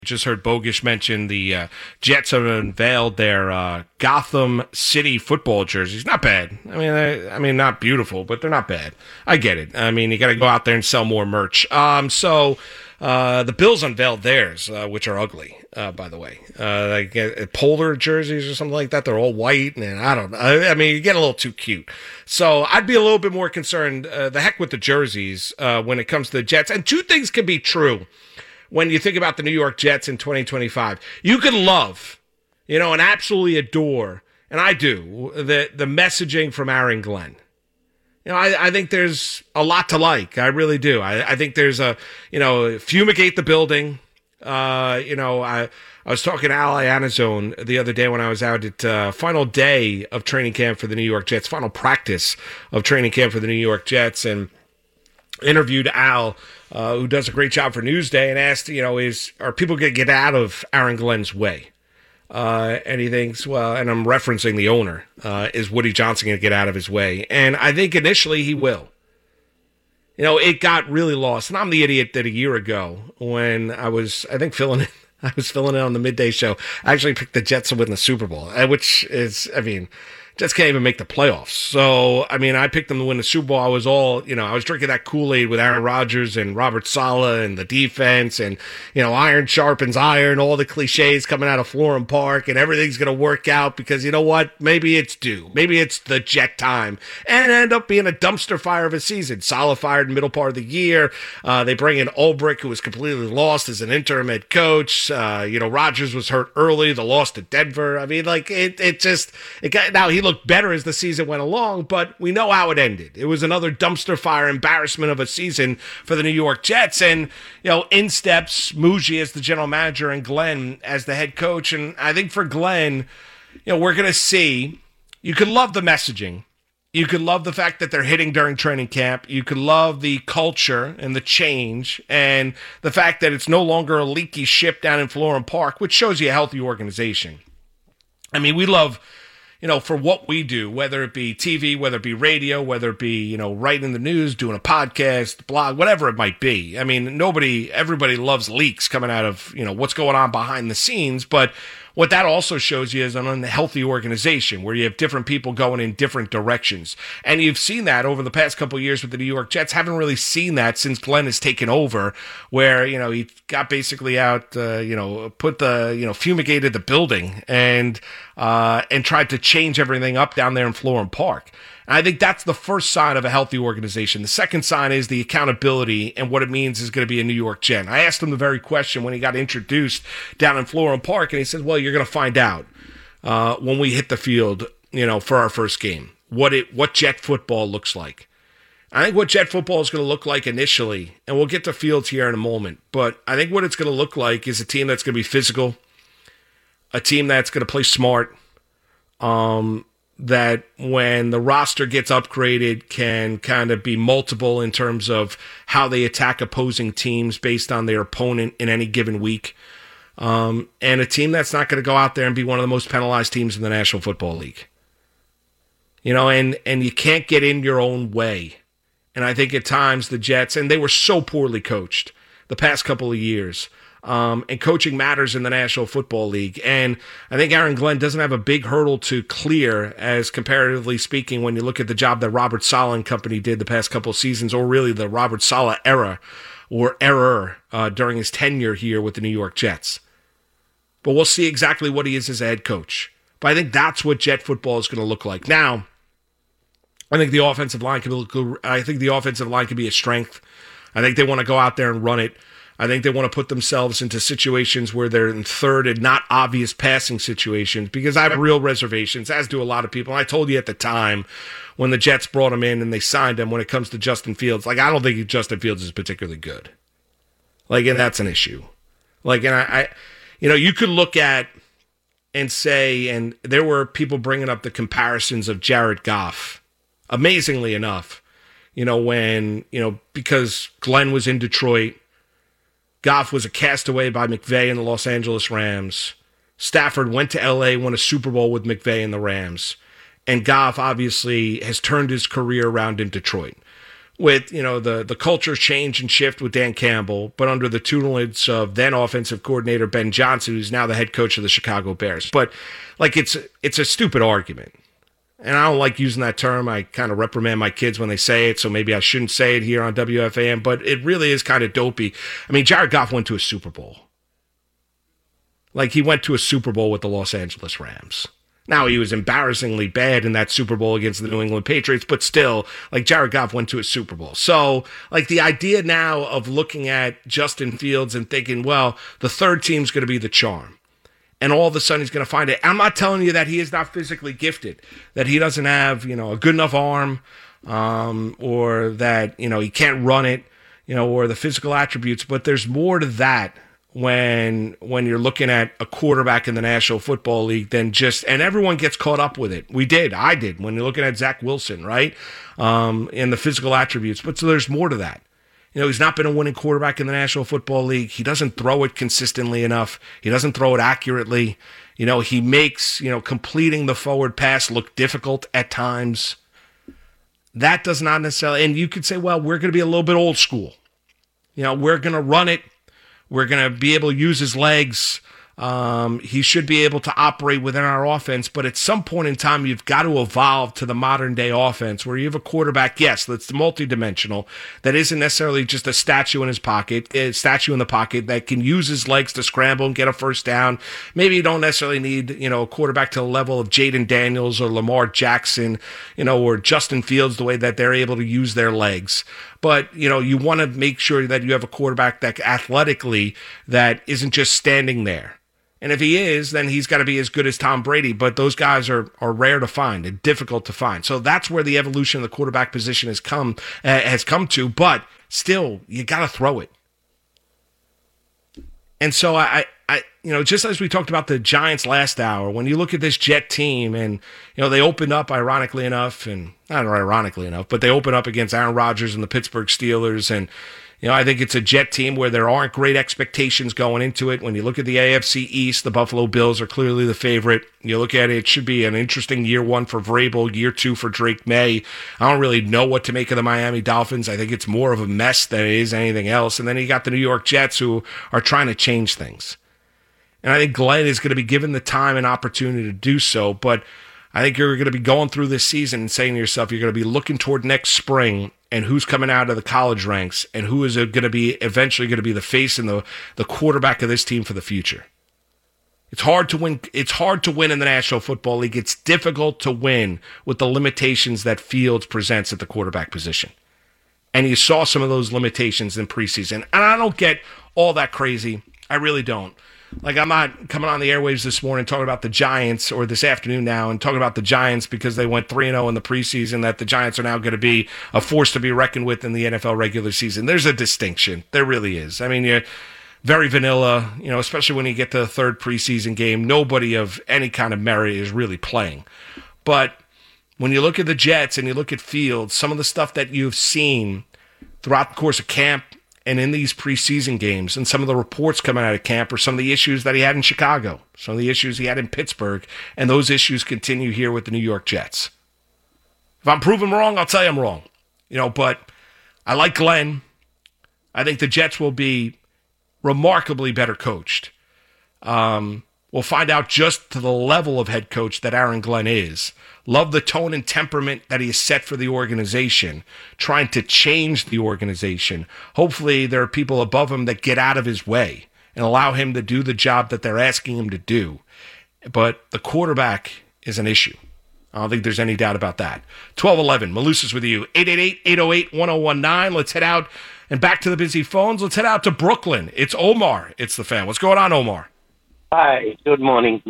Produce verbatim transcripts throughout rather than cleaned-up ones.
Just heard Bogish mention the uh, Jets have unveiled their uh, Gotham City football jerseys. Not bad. I mean, I, I mean, not beautiful, but they're not bad. I get it. I mean, you got to go out there and sell more merch. Um, so uh, the Bills unveiled theirs, uh, which are ugly, uh, by the way. Uh, like uh, polar jerseys or something like that. They're all white, and I don't know. I, I mean, you get a little too cute. So I'd be a little bit more concerned. Uh, the heck with the jerseys uh, when it comes to the Jets. And two things can be true. When you think about the New York Jets in twenty twenty-five, you can love, you know, and absolutely adore, and I do, the the messaging from Aaron Glenn. You know, I, I think there's a lot to like. I really do. I, I think there's a, you know, fumigate the building. Uh, you know, I, I was talking to Al Iannazzone the other day when I was out at uh, final day of training camp for the New York Jets, final practice of training camp for the New York Jets, and interviewed Al, uh, who does a great job for Newsday, and asked, you know, is are people going to get out of Aaron Glenn's way? Uh, and he thinks, well, and I'm referencing the owner, uh, is Woody Johnson going to get out of his way? And I think initially he will. You know, it got really lost. And I'm the idiot that a year ago when I was, I think, filling in, I was filling in on the midday show, I actually picked the Jets to win the Super Bowl, which is, I mean, Jets can't even make the playoffs. So, I mean, I picked them to win the Super Bowl. I was all, you know, I was drinking that Kool-Aid with Aaron Rodgers and Robert Saleh and the defense and, you know, iron sharpens iron, all the cliches coming out of Florham Park, and everything's going to work out because, you know what, maybe it's due. Maybe it's the Jet time. And it ended up being a dumpster fire of a season. Saleh fired in the middle part of the year. Uh, they bring in Ulbrich, who was completely lost as an interim head coach. Uh, you know, Rodgers was hurt early. The loss to Denver. I mean, like, it, it just, it got, now he looked better as the season went along, but we know how it ended. It was another dumpster fire embarrassment of a season for the New York Jets. And, you know, in steps Muji as the general manager and Glenn as the head coach. And I think for Glenn, you know, we're going to see, you could love the messaging. You could love the fact that they're hitting during training camp. You could love the culture and the change and the fact that it's no longer a leaky ship down in Florham Park, which shows you a healthy organization. I mean, we love, you know, for what we do, whether it be T V, whether it be radio, whether it be, you know, writing the news, doing a podcast, blog, whatever it might be. I mean, nobody, everybody loves leaks coming out of, you know, what's going on behind the scenes. But what that also shows you is an unhealthy organization where you have different people going in different directions. And you've seen that over the past couple of years with the New York Jets. Haven't really seen that since Glenn has taken over, where, you know, he got basically out, uh, you know, put the, you know, fumigated the building and, uh, and tried to change everything up down there in Florham Park. And I think that's the first sign of a healthy organization. The second sign is the accountability and what it means is going to be a New York Jet. I asked him the very question when he got introduced down in Florham Park, and he said, well, you're going to find out uh, when we hit the field, you know, for our first game, what it what Jet football looks like. I think what Jet football is going to look like initially, and we'll get to Fields here in a moment, but I think what it's going to look like is a team that's going to be physical, a team that's going to play smart, um, that when the roster gets upgraded can kind of be multiple in terms of how they attack opposing teams based on their opponent in any given week. Um, and a team that's not going to go out there and be one of the most penalized teams in the National Football League. You know, and, and you can't get in your own way. And I think at times the Jets, and they were so poorly coached the past couple of years, Um, and coaching matters in the National Football League. And I think Aaron Glenn doesn't have a big hurdle to clear, as comparatively speaking, when you look at the job that Robert Saleh and company did the past couple of seasons, or really the Robert Saleh era or error uh, during his tenure here with the New York Jets. But we'll see exactly what he is as a head coach. But I think that's what Jet football is going to look like. Now, I think the offensive line can be, I think the offensive line can be a strength. I think they want to go out there and run it. I think they want to put themselves into situations where they're in third and not obvious passing situations, because I have real reservations, as do a lot of people. And I told you at the time when the Jets brought him in and they signed him, when it comes to Justin Fields, like, I don't think Justin Fields is particularly good. Like, and that's an issue. Like, and I, I you know, you could look at and say, and there were people bringing up the comparisons of Jared Goff, amazingly enough, you know, when, you know, because Glenn was in Detroit, Goff was a castaway by McVay and the Los Angeles Rams. Stafford went to L A, won a Super Bowl with McVay and the Rams. And Goff obviously has turned his career around in Detroit. with, you know, the, the culture change and shift with Dan Campbell, but under the tutelage of then offensive coordinator Ben Johnson, who's now the head coach of the Chicago Bears. But, like, it's it's a stupid argument. And I don't like using that term. I kind of reprimand my kids when they say it, so maybe I shouldn't say it here on W F A M, but it really is kind of dopey. I mean, Jared Goff went to a Super Bowl. Like, he went to a Super Bowl with the Los Angeles Rams. Now, he was embarrassingly bad in that Super Bowl against the New England Patriots, but still, like, Jared Goff went to a Super Bowl. So, like, the idea now of looking at Justin Fields and thinking, well, the third team's going to be the charm, and all of a sudden he's going to find it. I'm not telling you that he is not physically gifted, that he doesn't have, you know, a good enough arm, um, or that, you know, he can't run it, you know, or the physical attributes, but there's more to that when when you're looking at a quarterback in the National Football League than just, and everyone gets caught up with it. We did, I did, when you're looking at Zach Wilson, right? Um, and the physical attributes. But so there's more to that. You know, he's not been a winning quarterback in the National Football League. He doesn't throw it consistently enough. He doesn't throw it accurately. You know, he makes, you know, completing the forward pass look difficult at times. That does not necessarily, and you could say, well, we're going to be a little bit old school. You know, we're going to run it. We're going to be able to use his legs. Um, he should be able to operate within our offense. But at some point in time, you've got to evolve to the modern day offense where you have a quarterback, yes, that's multidimensional, that isn't necessarily just a statue in his pocket, a statue in the pocket that can use his legs to scramble and get a first down. Maybe you don't necessarily need, you know, a quarterback to the level of Jaden Daniels or Lamar Jackson, you know, or Justin Fields, the way that they're able to use their legs. But, you know, you want to make sure that you have a quarterback that athletically that isn't just standing there. And if he is, then he's got to be as good as Tom Brady. But those guys are are rare to find and difficult to find. So that's where the evolution of the quarterback position has come uh, has come to. But still, you got to throw it. And so I, I, you know, just as we talked about the Giants last hour, when you look at this Jet team, and you know they opened up, ironically enough, and not ironically enough, but they opened up against Aaron Rodgers and the Pittsburgh Steelers, and you know I think it's a Jet team where there aren't great expectations going into it. When you look at the A F C East, the Buffalo Bills are clearly the favorite. You look at it, it should be an interesting year one for Vrabel, year two for Drake May. I don't really know what to make of the Miami Dolphins. I think it's more of a mess than it is anything else. And then you got the New York Jets who are trying to change things. And I think Glenn is going to be given the time and opportunity to do so. But I think you're going to be going through this season and saying to yourself, you're going to be looking toward next spring and who's coming out of the college ranks and who is going to be eventually going to be the face and the, the quarterback of this team for the future. It's hard to win. It's hard to win in the National Football League. It's difficult to win with the limitations that Fields presents at the quarterback position. And you saw some of those limitations in preseason. And I don't get all that crazy. I really don't. Like, I'm not coming on the airwaves this morning talking about the Giants, or this afternoon now, and talking about the Giants because they went three and oh in the preseason, that the Giants are now going to be a force to be reckoned with in the N F L regular season. There's a distinction. There really is. I mean, you're very vanilla, you know, especially when you get to the third preseason game. Nobody of any kind of merit is really playing. But when you look at the Jets and you look at Fields, some of the stuff that you've seen throughout the course of camp and in these preseason games, and some of the reports coming out of camp, are some of the issues that he had in Chicago, some of the issues he had in Pittsburgh, and those issues continue here with the New York Jets. If I'm proven wrong, I'll tell you I'm wrong. You know, but I like Glenn. I think the Jets will be remarkably better coached. Um, we'll find out just to the level of head coach that Aaron Glenn is. Love the tone and temperament that he has set for the organization, trying to change the organization. Hopefully there are people above him that get out of his way and allow him to do the job that they're asking him to do. But the quarterback is an issue. I don't think there's any doubt about that. twelve eleven, Malusis with you. eight eight eight, eight oh eight, one oh one nine. Let's head out and back to the busy phones. Let's head out to Brooklyn. It's Omar. It's the fan. What's going on, Omar? Hi. Good morning.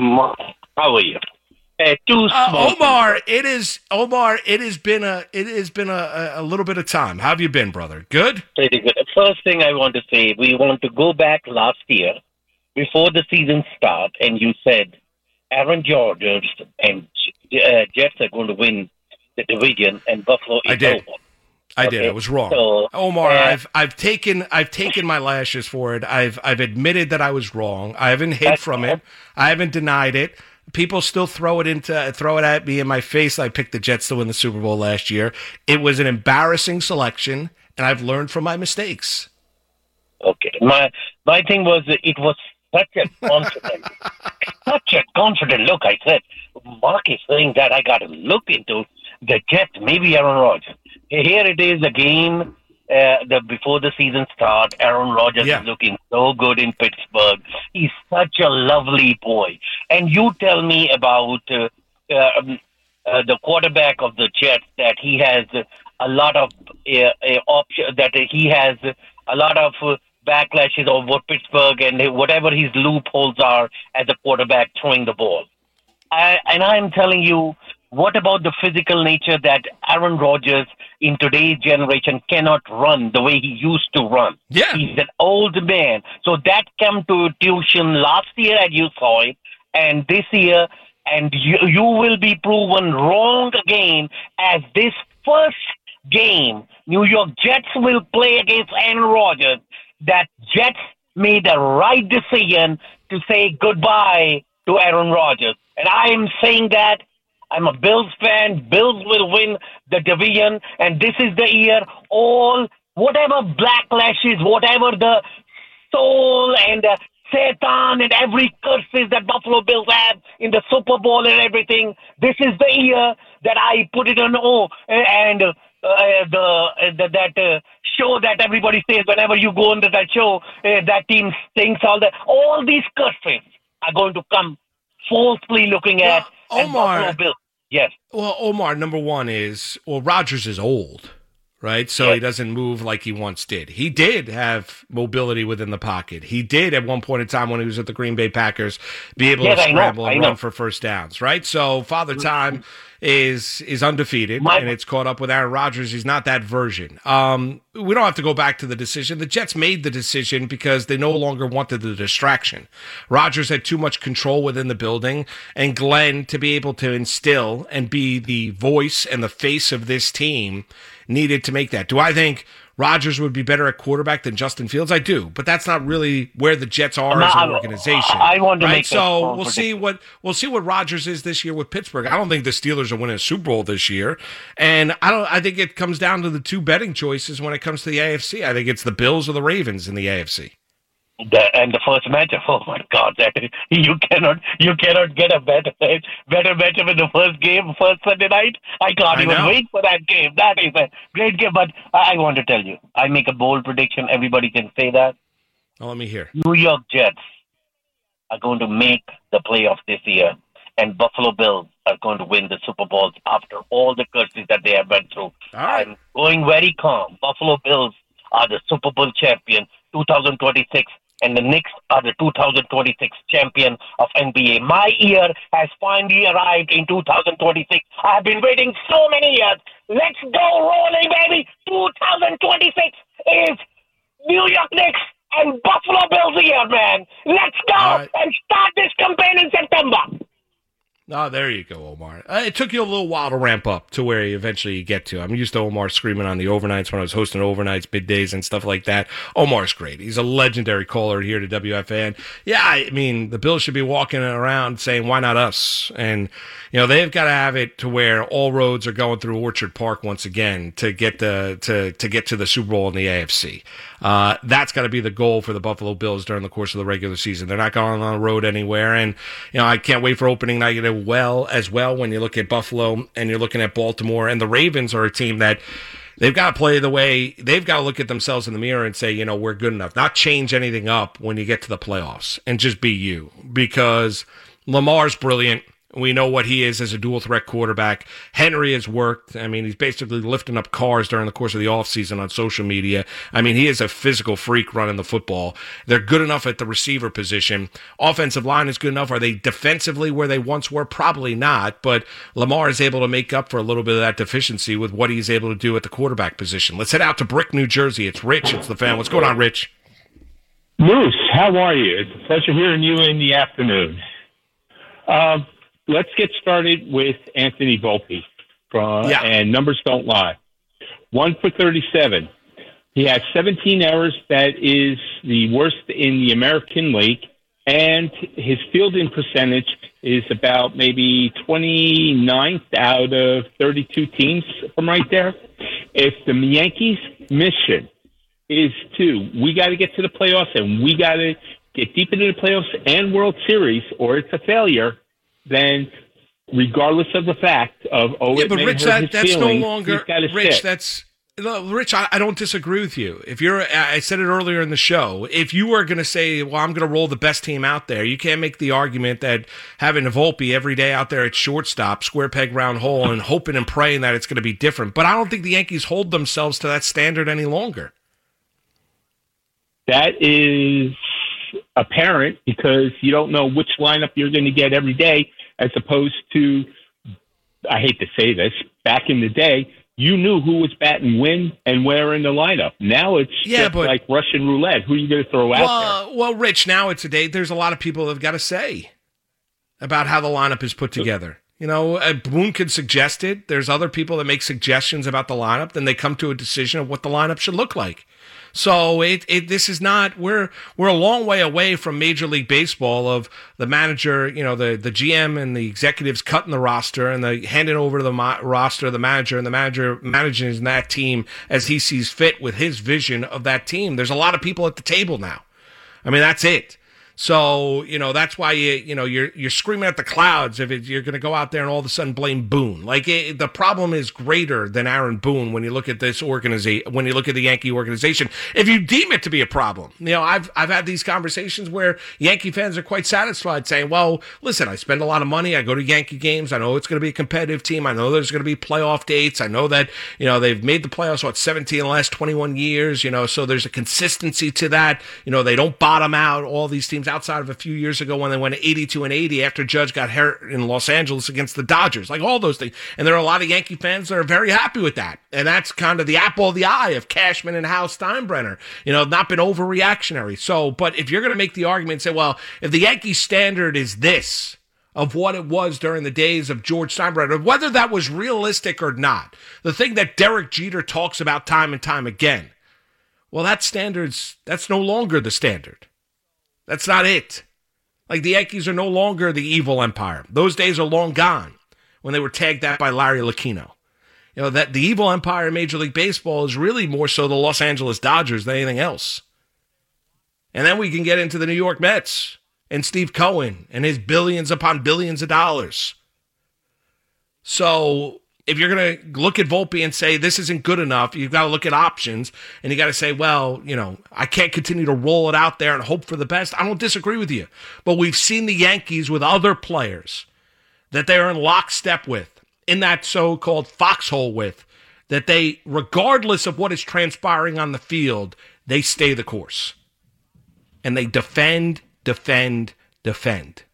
How are you? Uh, two uh, Omar, it is Omar. It has been a it has been a, a little bit of time. How have you been, brother? Good. Pretty good. First thing I want to say, we want to go back last year before the season start, and you said Aaron Rodgers and uh, Jets are going to win the division, and Buffalo is I did. over. I okay. did. I was wrong. So, Omar, uh, I've I've taken I've taken my lashes for it. I've I've admitted that I was wrong. I haven't hid from it. I haven't denied it. People still throw it into throw it at me in my face. I picked the Jets to win the Super Bowl last year. It was an embarrassing selection, and I've learned from my mistakes. Okay, my my thing was it was such a confident, such a confident look. I said, Mark is saying that I got to look into the Jets, maybe Aaron Rodgers. Here it is again. Uh, the before the season starts, Aaron Rodgers yeah. is looking so good in Pittsburgh. He's such a lovely boy. And you tell me about uh, uh, uh, the quarterback of the Jets, that he has a lot of uh, uh, option, that he has a lot of uh, backlashes over Pittsburgh and whatever his loopholes are as a quarterback throwing the ball. I, and I'm telling you, what about the physical nature that Aaron Rodgers in today's generation cannot run the way he used to run? Yeah. He's an old man. So that came to tuition last year, and you saw it, and this year, and you, you will be proven wrong again, as this first game New York Jets will play against Aaron Rodgers, that Jets made the right decision to say goodbye to Aaron Rodgers. And I am saying that I'm a Bills fan. Bills will win the division, and this is the year all, whatever backlashes, whatever the soul and uh, Satan and every curses that Buffalo Bills have in the Super Bowl and everything, this is the year that I put it on O. And uh, the, uh, the that uh, show that everybody says whenever you go into that show, uh, that team stinks, all that. All these curses are going to come falsely looking at well, Omar, Buffalo Bills. Yes. Well, Omar, number one is, well, Rodgers is old, right? So yes. he doesn't move like he once did. He did have mobility within the pocket. He did at one point in time when he was at the Green Bay Packers be able yes, to scramble and know. run for first downs, right? So Father Time is is undefeated, My- and it's caught up with Aaron Rodgers. He's not that version. Um, we don't have to go back to the decision. The Jets made the decision because they no longer wanted the distraction. Rodgers had too much control within the building, and Glenn, to be able to instill and be the voice and the face of this team, needed to make that. Do I think Rodgers would be better at quarterback than Justin Fields? I do, but that's not really where the Jets are no, as an organization. I want to right? make so we'll see what we'll see what Rodgers is this year with Pittsburgh. I don't think the Steelers are winning a Super Bowl this year, and I don't. I think it comes down to the two betting choices when it comes to the A F C. I think it's the Bills or the Ravens in the A F C. The, and the first matchup, oh my God, that you cannot you cannot get a better better matchup in the first game, first Sunday night. I can't I even know. wait for that game. That is a great game. But I, I want to tell you, I make a bold prediction. Everybody can say that. Well, let me hear. New York Jets are going to make the playoffs this year, and Buffalo Bills are going to win the Super Bowls after all the curses that they have went through. Right. I'm going very calm. Buffalo Bills are the Super Bowl champion twenty twenty-six. And the Knicks are the two thousand twenty-six champion of N B A. My year has finally arrived in two thousand twenty-six. I have been waiting so many years. Let's go rolling, baby. two thousand twenty-six is New York Knicks and Buffalo Bills year, man. Let's go right. and start this campaign in September. Oh, there you go, Omar. Uh, it took you a little while to ramp up to where you eventually get to. I'm used to Omar screaming on the overnights when I was hosting overnights, middays, and stuff like that. Omar's great. He's a legendary caller here to W F A N. Yeah, I mean, the Bills should be walking around saying, why not us? And, you know, they've got to have it to where all roads are going through Orchard Park once again to get the to, to get to the Super Bowl in the A F C. Uh, that's got to be the goal for the Buffalo Bills during the course of the regular season. They're not going on the road anywhere. And, you know, I can't wait for opening night well as well when you look at Buffalo and you're looking at Baltimore. And the Ravens are a team that they've got to play the way they've got to look at themselves in the mirror and say, you know, we're good enough. Not change anything up when you get to the playoffs and just be you, because Lamar's brilliant. We know what he is as a dual threat quarterback. Henry has worked. I mean, he's basically lifting up cars during the course of the offseason on social media. I mean, he is a physical freak running the football. They're good enough at the receiver position. Offensive line is good enough. Are they defensively where they once were? Probably not, but Lamar is able to make up for a little bit of that deficiency with what he's able to do at the quarterback position. Let's head out to Brick, New Jersey. It's Rich. It's the fan. What's going on, Rich? Moose, how are you? It's a pleasure hearing you in the afternoon. Um, Let's get started with Anthony Volpe. Uh, yeah. And numbers don't lie. One for thirty-seven. He has seventeen errors. That is the worst in the American League. and his fielding percentage is about maybe twenty-ninth out of thirty-two teams from right there. If the Yankees' mission is to, we got to get to the playoffs and we got to get deep into the playoffs and World Series, or it's a failure, then regardless of the fact of, oh, yeah, it but may Rich, hurt that, his that's feelings, no longer, he's gotta Rich, sit. that's, no, Rich, I, I don't disagree with you. If you're, I said it earlier in the show, if you were going to say, well, I'm going to roll the best team out there, you can't make the argument that having a Volpe every day out there at shortstop, square peg round hole, and hoping and praying that it's going to be different. But I don't think the Yankees hold themselves to that standard any longer. That is apparent because you don't know which lineup you're going to get every day, as opposed to, I hate to say this, back in the day, you knew who was batting when and where in the lineup. Now it's yeah, just but, like Russian roulette. Who are you going to throw well, out there? Well, Rich, now it's a day, there's a lot of people that have got to say about how the lineup is put together. You know, uh, Boone could suggest it. There's other people that make suggestions about the lineup. Then they come to a decision of what the lineup should look like. So it, it this is not, we're we're a long way away from Major League Baseball of the manager, you know, the, the G M and the executives cutting the roster and the handing over to the mo- roster the manager, and the manager managing that team as he sees fit with his vision of that team. There's a lot of people at the table now. I mean, that's it. So, you know, that's why you you know you're you're screaming at the clouds if it, you're going to go out there and all of a sudden blame Boone. Like it, the problem is greater than Aaron Boone when you look at this organization, when you look at the Yankee organization. If you deem it to be a problem, you know, I've I've had these conversations where Yankee fans are quite satisfied, saying, "Well, listen, I spend a lot of money. I go to Yankee games. I know it's going to be a competitive team. I know there's going to be playoff dates. I know that you know they've made the playoffs what seventeen in the last twenty-one years. You know, so there's a consistency to that. You know, they don't bottom out. All these teams." Outside of a few years ago when they went eighty-two and eighty after Judge got hurt in Los Angeles against the Dodgers, like all those things. And there are a lot of Yankee fans that are very happy with that. And that's kind of the apple of the eye of Cashman and Hal Steinbrenner, you know, not been overreactionary. So, but if you're going to make the argument and say, well, if the Yankee standard is this, of what it was during the days of George Steinbrenner, whether that was realistic or not, the thing that Derek Jeter talks about time and time again, well, that standard's, that's no longer the standard. That's not it. Like the Yankees are no longer the evil empire. Those days are long gone when they were tagged that by Larry Lucchino. You know, that the evil empire in Major League Baseball is really more so the Los Angeles Dodgers than anything else. And then we can get into the New York Mets and Steve Cohen and his billions upon billions of dollars. So if you're going to look at Volpe and say this isn't good enough, you've got to look at options, and you got to say, well, you know, I can't continue to roll it out there and hope for the best. I don't disagree with you. But we've seen the Yankees with other players that they're in lockstep with, in that so-called foxhole with, that they, regardless of what is transpiring on the field, they stay the course. And they defend, defend, defend.